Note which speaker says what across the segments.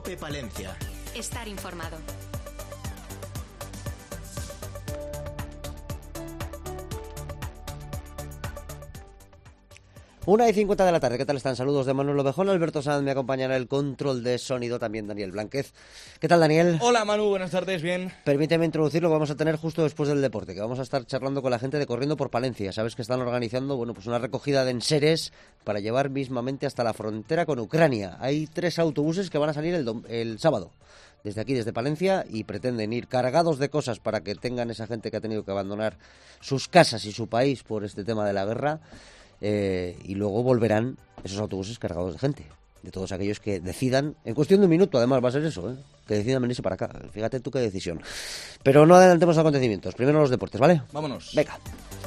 Speaker 1: COPE Palencia.
Speaker 2: Estar informado.
Speaker 3: Una y 50 de la tarde, ¿qué tal están? Saludos de Manuel Ovejón, Alberto Sanz me acompañará el control de sonido, también Daniel Blánquez. ¿Qué tal, Daniel?
Speaker 4: Hola, Manu, buenas tardes, bien.
Speaker 3: Permíteme introducir lo que vamos a tener justo después del deporte, que vamos a estar charlando con la gente de Corriendo por Palencia. Sabes que están organizando, pues una recogida de enseres para llevar mismamente hasta la frontera con Ucrania. Hay 3 autobuses que van a salir el sábado, desde aquí, desde Palencia, y pretenden ir cargados de cosas para que tengan esa gente que ha tenido que abandonar sus casas y su país por este tema de la guerra. Y luego volverán esos autobuses cargados de gente, de todos aquellos que decidan, en cuestión de un minuto además va a ser eso, que decidan venirse para acá. Fíjate tú qué decisión. Pero no adelantemos acontecimientos, primero los deportes, ¿vale?
Speaker 4: Vámonos.
Speaker 3: Venga.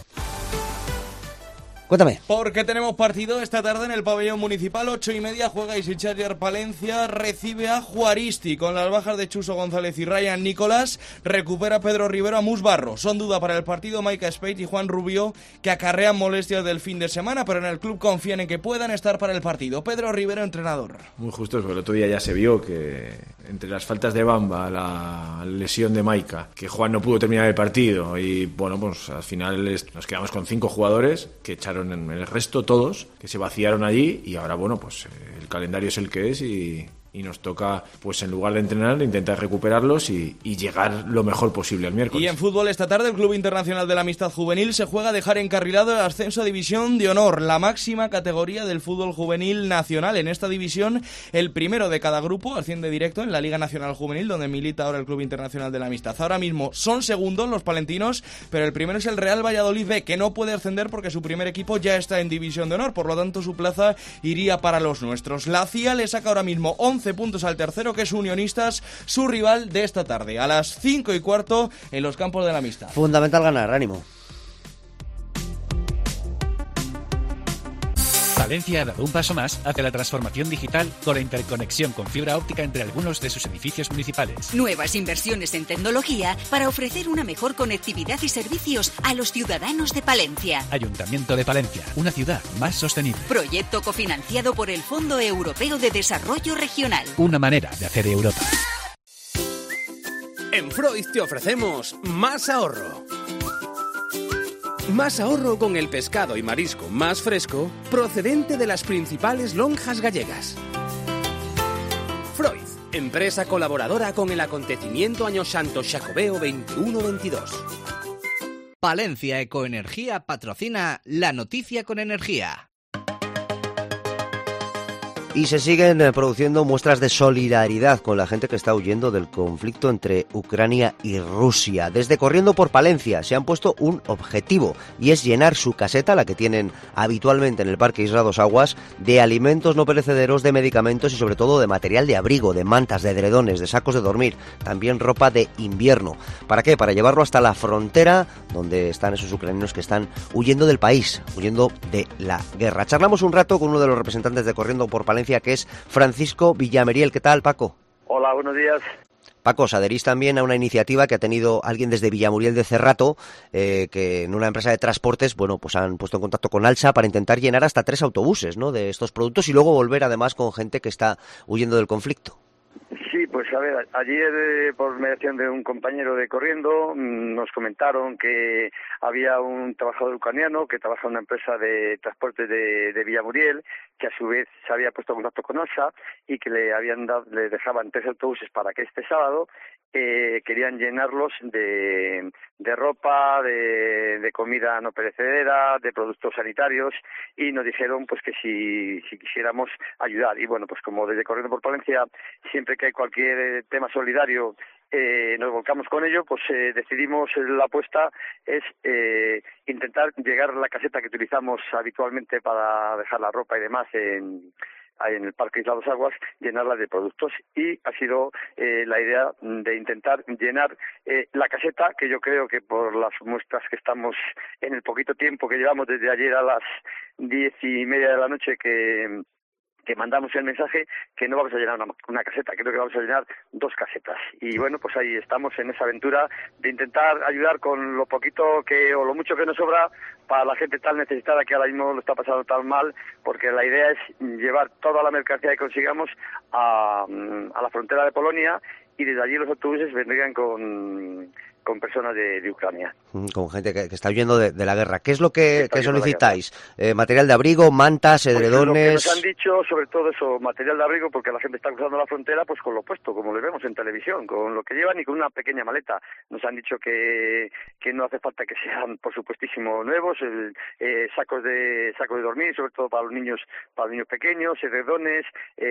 Speaker 3: Cuéntame.
Speaker 4: Porque tenemos partido esta tarde en el pabellón municipal, 8:30, juega Easy Charger Palencia, recibe a Juaristi, con las bajas de Chuso González y Ryan Nicolás, recupera Pedro Rivero a Musbarro. Son duda para el partido Maika Spade y Juan Rubio, que acarrean molestias del fin de semana, pero en el club confían en que puedan estar para el partido. Pedro Rivero, entrenador.
Speaker 5: Muy justos, porque el otro día ya se vio que entre las faltas de Bamba, la lesión de Maika, que Juan no pudo terminar el partido, y bueno, pues al final nos quedamos con 5 jugadores que echaron en el resto todos, que se vaciaron allí, y ahora bueno, pues el calendario es el que es y nos toca, pues en lugar de entrenar, intentar recuperarlos y llegar lo mejor posible el miércoles.
Speaker 4: Y en fútbol esta tarde el Club Internacional de la Amistad Juvenil se juega a dejar encarrilado el ascenso a División de Honor, la máxima categoría del fútbol juvenil nacional. En esta división, el primero de cada grupo asciende directo en la Liga Nacional Juvenil, donde milita ahora el Club Internacional de la Amistad. Ahora mismo son segundos los palentinos, pero el primero es el Real Valladolid B, que no puede ascender porque su primer equipo ya está en División de Honor, por lo tanto su plaza iría para los nuestros. La CIA le saca ahora mismo 11 puntos al tercero, que es Unionistas, su rival de esta tarde, a las 5:15 en los campos de la Amistad.
Speaker 3: Fundamental ganar, ánimo.
Speaker 6: Palencia ha dado un paso más hacia la transformación digital con la interconexión con fibra óptica entre algunos de sus edificios municipales.
Speaker 7: Nuevas inversiones en tecnología para ofrecer una mejor conectividad y servicios a los ciudadanos de Palencia.
Speaker 6: Ayuntamiento de Palencia, una ciudad más sostenible.
Speaker 7: Proyecto cofinanciado por el Fondo Europeo de Desarrollo Regional.
Speaker 6: Una manera de hacer Europa.
Speaker 8: En Freud te ofrecemos más ahorro. Más ahorro con el pescado y marisco más fresco procedente de las principales lonjas gallegas. Freud, empresa colaboradora con el acontecimiento Año Santo Xacobeo 21-22.
Speaker 9: Palencia Ecoenergía patrocina La Noticia con Energía.
Speaker 3: Y se siguen produciendo muestras de solidaridad con la gente que está huyendo del conflicto entre Ucrania y Rusia. Desde Corriendo por Palencia se han puesto un objetivo, y es llenar su caseta, la que tienen habitualmente en el Parque Isla Dos Aguas, de alimentos no perecederos, de medicamentos y sobre todo de material de abrigo, de mantas, de edredones, de sacos de dormir, también ropa de invierno. ¿Para qué? Para llevarlo hasta la frontera donde están esos ucranianos que están huyendo del país, huyendo de la guerra. Charlamos un rato con uno de los representantes de Corriendo por Palencia, que es Francisco Villameriel. ¿Qué tal, Paco?
Speaker 10: Hola, buenos días.
Speaker 3: Paco, os adherís también a una iniciativa que ha tenido alguien desde Villamuriel de Cerrato, que en una empresa de transportes, pues han puesto en contacto con Alsa para intentar llenar hasta 3 autobuses, ¿no?, de estos productos, y luego volver además con gente que está huyendo del conflicto.
Speaker 10: Sí, pues a ver, ayer por mediación de un compañero de Corriendo nos comentaron que había un trabajador ucraniano que trabaja en una empresa de transportes de Villamuriel, que a su vez se había puesto en contacto con ASA y que le dejaban 3 autobuses para que este sábado querían llenarlos de ropa, de comida no perecedera, de productos sanitarios, y nos dijeron pues que si quisiéramos ayudar. Y bueno, pues como desde Corriendo por Palencia siempre que hay cualquier tema solidario nos volcamos con ello, pues decidimos, la apuesta es intentar llegar a la caseta que utilizamos habitualmente para dejar la ropa y demás en el Parque Isla Dos Aguas, llenarla de productos, y ha sido la idea de intentar llenar la caseta, que yo creo que por las muestras que estamos en el poquito tiempo que llevamos desde ayer a las 10:30 de la noche que que mandamos el mensaje que no vamos a llenar una caseta, creo que vamos a llenar 2 casetas. Y bueno, pues ahí estamos en esa aventura de intentar ayudar con lo poquito o lo mucho que nos sobra para la gente tan necesitada que ahora mismo lo está pasando tan mal, porque la idea es llevar toda la mercancía que consigamos a la frontera de Polonia, y desde allí los autobuses vendrían con personas de Ucrania.
Speaker 3: Con gente que está huyendo de la guerra. ¿Qué es lo que solicitáis? ¿Material de abrigo, mantas, edredones?
Speaker 10: Pues lo que nos han dicho, sobre todo eso, material de abrigo, porque la gente está cruzando la frontera pues con lo puesto, como lo vemos en televisión, con lo que llevan y con una pequeña maleta. Nos han dicho que no hace falta que sean, por supuestísimo, nuevos, sacos de dormir, sobre todo para los niños pequeños, edredones,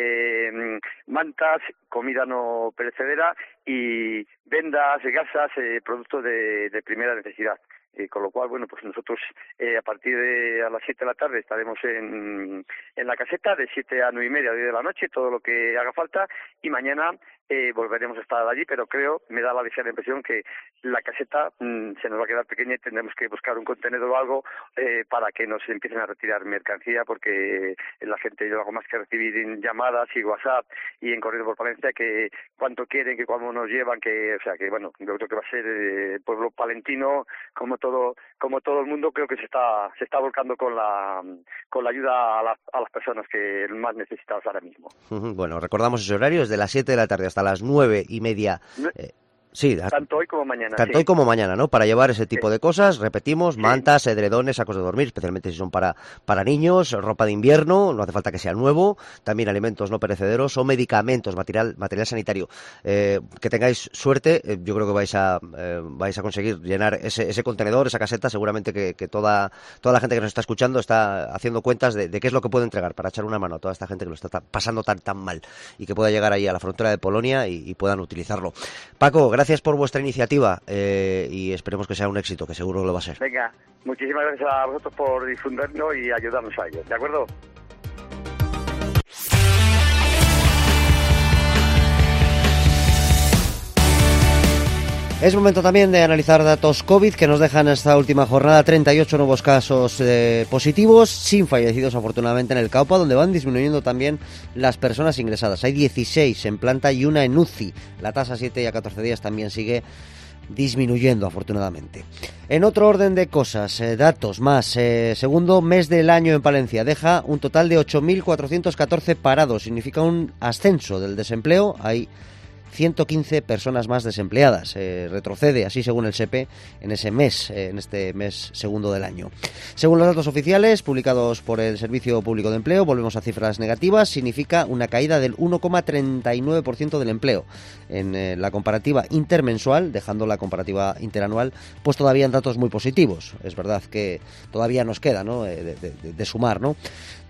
Speaker 10: mantas, comida no perecedera y vendas, gasas, productos de primera necesidad. Con lo cual, bueno, pues nosotros a partir de a las 7 de la tarde estaremos en la caseta, de 7 a 9 y media, 10 de la noche, todo lo que haga falta, y mañana volveremos a estar allí, pero me da la ligera impresión que la caseta se nos va a quedar pequeña y tendremos que buscar un contenedor o algo para que nos empiecen a retirar mercancía, porque la gente, yo hago más que recibir llamadas y WhatsApp y en Corriendo por Palencia que cuánto quieren, que cuándo nos llevan, o sea que bueno, yo creo que va a ser el pueblo palentino, como todo el mundo, creo que se está volcando con la ayuda a las personas que más necesitadas ahora mismo.
Speaker 3: Bueno, recordamos ese horario, es de las 7 de la tarde hasta las 9 y media. Sí,
Speaker 10: tanto hoy como mañana.
Speaker 3: Tanto hoy como mañana, ¿no? Para llevar ese tipo de cosas, repetimos, mantas, edredones, sacos de dormir, especialmente si son para niños, ropa de invierno, no hace falta que sea nuevo, también alimentos no perecederos o medicamentos, material sanitario. Que tengáis suerte, yo creo que vais a conseguir llenar ese contenedor, esa caseta, seguramente que toda la gente que nos está escuchando está haciendo cuentas de qué es lo que puede entregar para echar una mano a toda esta gente que lo está pasando tan mal y que pueda llegar ahí a la frontera de Polonia y puedan utilizarlo. Paco, gracias por vuestra iniciativa y esperemos que sea un éxito, que seguro lo va a ser.
Speaker 10: Venga, muchísimas gracias a vosotros por difundirnos y ayudarnos a ello, ¿de acuerdo?
Speaker 3: Es momento también de analizar datos COVID que nos dejan esta última jornada 38 nuevos casos positivos, sin fallecidos afortunadamente en el Caupa, donde van disminuyendo también las personas ingresadas. Hay 16 en planta y una en UCI. La tasa a 7 y a 14 días también sigue disminuyendo afortunadamente. En otro orden de cosas, datos más. Segundo mes del año en Palencia deja un total de 8.414 parados. Significa un ascenso del desempleo. Hay 115 personas más desempleadas. Retrocede, así según el SEPE, en este mes segundo del año. Según los datos oficiales publicados por el Servicio Público de Empleo, volvemos a cifras negativas, significa una caída del 1,39% del empleo. En la comparativa intermensual, dejando la comparativa interanual, pues todavía en datos muy positivos. Es verdad que todavía nos queda, ¿no?, de sumar, ¿no?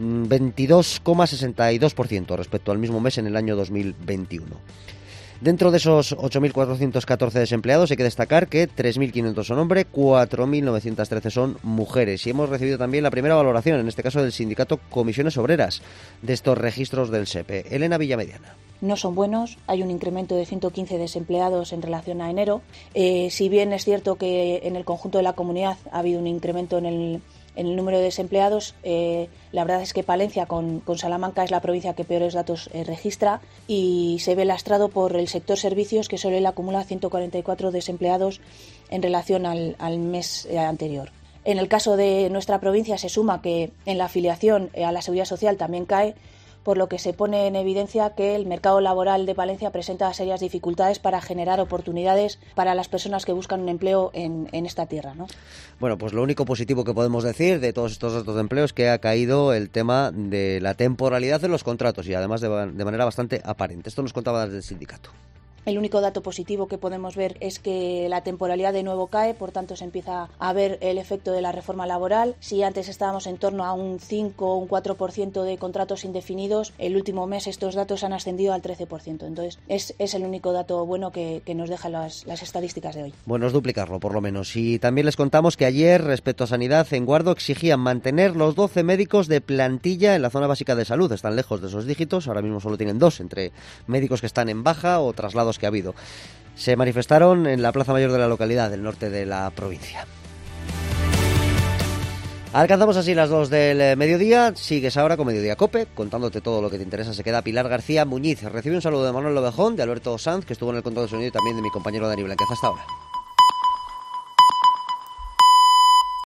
Speaker 3: 22,62% respecto al mismo mes en el año 2021. Dentro de esos 8.414 desempleados hay que destacar que 3.500 son hombres, 4.913 son mujeres. Y hemos recibido también la primera valoración, en este caso del sindicato Comisiones Obreras, de estos registros del SEPE. Elena Villamediana.
Speaker 1: No son buenos, hay un incremento de 115 desempleados en relación a enero. Si bien es cierto que en el conjunto de la comunidad ha habido un incremento en el número de desempleados, la verdad es que Palencia con Salamanca es la provincia que peores datos registra y se ve lastrado por el sector servicios, que solo él acumula 144 desempleados en relación al mes anterior. En el caso de nuestra provincia se suma que en la afiliación a la Seguridad Social también cae, por lo que se pone en evidencia que el mercado laboral de Palencia presenta serias dificultades para generar oportunidades para las personas que buscan un empleo en esta tierra, ¿no?
Speaker 3: Bueno, pues lo único positivo que podemos decir de todos estos datos de empleo es que ha caído el tema de la temporalidad de los contratos y además de manera bastante aparente. Esto nos contaba desde el sindicato.
Speaker 1: El único dato positivo que podemos ver es que la temporalidad de nuevo cae, por tanto se empieza a ver el efecto de la reforma laboral. Si antes estábamos en torno a un 5 o un 4% de contratos indefinidos, el último mes estos datos han ascendido al 13%. Entonces es el único dato bueno que nos dejan las estadísticas de hoy. Bueno, es duplicarlo por lo menos. Y también les contamos que ayer, respecto a Sanidad, en Guardo exigían mantener los 12 médicos de plantilla en la zona básica de salud. Están lejos de esos dígitos, ahora mismo solo tienen 2, entre médicos que están en baja o traslados que ha habido. Se manifestaron en la Plaza Mayor de la localidad del norte de la provincia.
Speaker 3: Alcanzamos así las 2 del mediodía. Sigues ahora con Mediodía Cope, contándote todo lo que te interesa. Se queda Pilar García Muñiz. Recibe un saludo de Manuel Lobejón, de Alberto Sanz, que estuvo en el control de sonido, y también de mi compañero Dani Blanquez. Hasta ahora.